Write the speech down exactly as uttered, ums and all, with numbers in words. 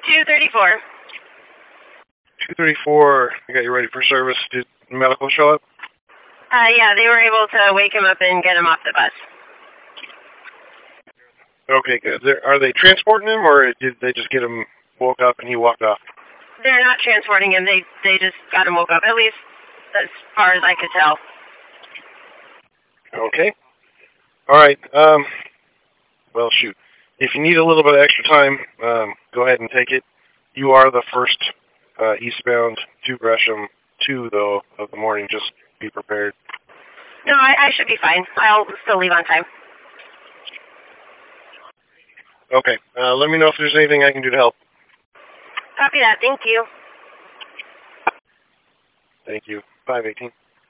two thirty-four. two thirty-four, I got you ready for service. Did medical show up? Uh, yeah, they were able to wake him up and get him off the bus. Okay, good. They're, are they transporting him, or did they just get him woke up and he walked off? They're not transporting him. They they just got him woke up, at least as far as I could tell. Okay. All right. Um, well, shoot. If you need a little bit of extra time, um, go ahead and take it. You are the first uh, eastbound to Gresham two, though, of the morning. Just be prepared. No, I, I should be fine. I'll still leave on time. Okay. Uh, let me know if there's anything I can do to help. Copy that. Thank you. Thank you. five eighteen.